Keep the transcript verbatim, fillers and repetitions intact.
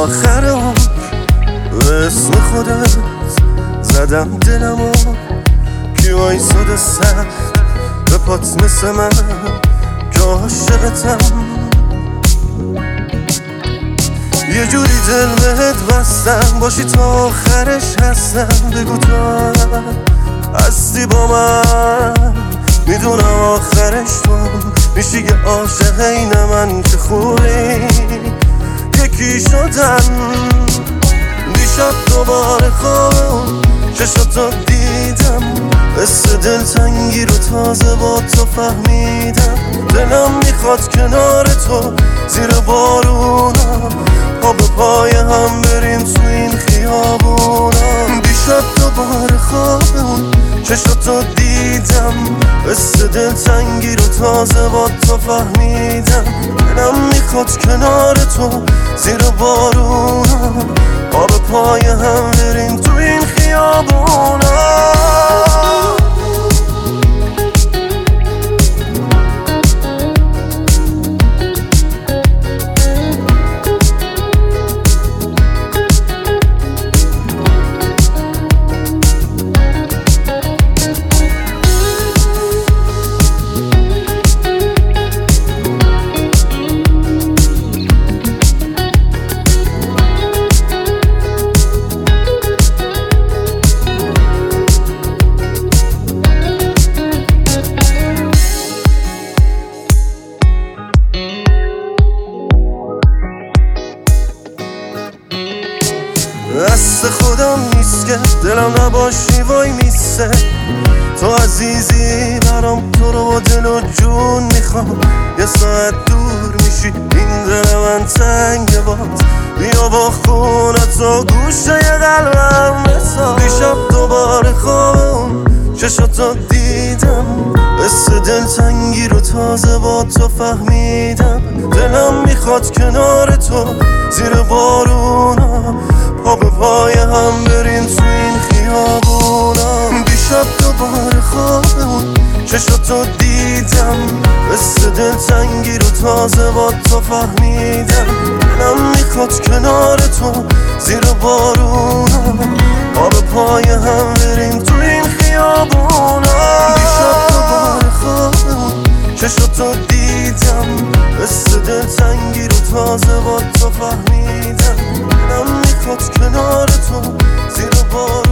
آخر عمر به اسم خودت زدم دلمو کی وایساده سخت به پات مثل من که عاشقتم. یه جوری دل بهت بستم باشی تا آخرش هستم. بگو تا هستی با من میدونم آخرش تو میشی یه عاشق این من که خوبی یکی شدن. دیشب دوباره خوابم چشاتو دیدم قصه دلتنگی رو تازه با تو فهمیدم. دلم میخواد کنار تو زیر بارونا پا به پای هم بریم تو این خیابونا. دیشب دوباره خوابم چشاتو دیدم قصه دلتنگی رو تازه با تو فهمیدم. دلم میخواد کنار تو زیر بارونا پا به پای هم بریم تو این خیابونا. دست خودم نیست که دلم نباشی وای میسته. تو عزیزی برام تو رو با دل و جون میخوام. یه ساعت دور میشی این دل من تنگ باز بیا با خونت و گوشه قلبم بساز. دیشب دوباره خوابم چشاتو دیدم قصه دلتنگی رو تازه با تو فهمیدم. دلم میخواد کنار تو زیر بارونا پا به پای هم بریم تو این خیابونا. دیشب دوباره خوابم چشاتو دیدم قصه دلتنگی رو تازه با تو فهمیدم. دلم میخواد کنار تو زیر بارونا پا به پای هم بریم تو این خیابونا. دیشب دوباره خوابم چشاتو دیدم قصه دلتنگی رو تازه با تو فهمیدم. دلم میخواد کنار تو زیر بار